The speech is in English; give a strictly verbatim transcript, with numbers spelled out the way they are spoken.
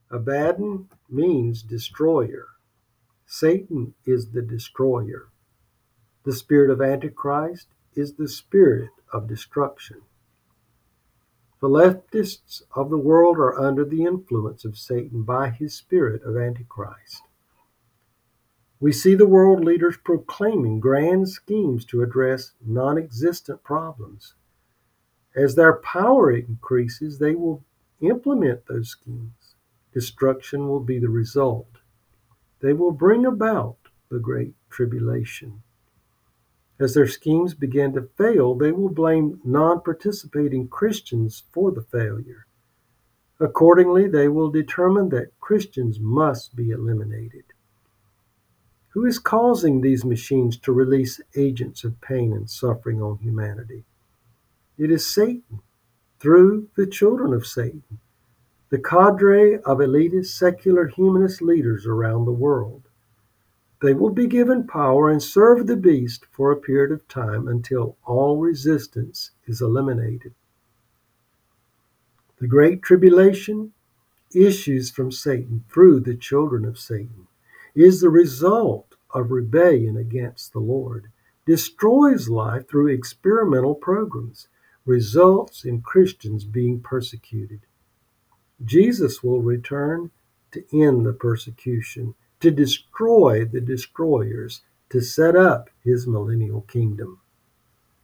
Abaddon means destroyer. Satan is the destroyer. The spirit of Antichrist is the spirit of destruction. The leftists of the world are under the influence of Satan by his spirit of Antichrist. We see the world leaders proclaiming grand schemes to address non-existent problems. As their power increases, they will implement those schemes. Destruction will be the result. They will bring about the Great Tribulation. As their schemes begin to fail, they will blame non-participating Christians for the failure. Accordingly, they will determine that Christians must be eliminated. Who is causing these machines to release agents of pain and suffering on humanity? It is Satan, through the children of Satan, the cadre of elitist secular humanist leaders around the world. They will be given power and serve the beast for a period of time until all resistance is eliminated. The Great Tribulation issues from Satan through the children of Satan, is the result of rebellion against the Lord, destroys life through experimental programs, results in Christians being persecuted. Jesus will return to end the persecution, to destroy the destroyers, to set up his millennial kingdom.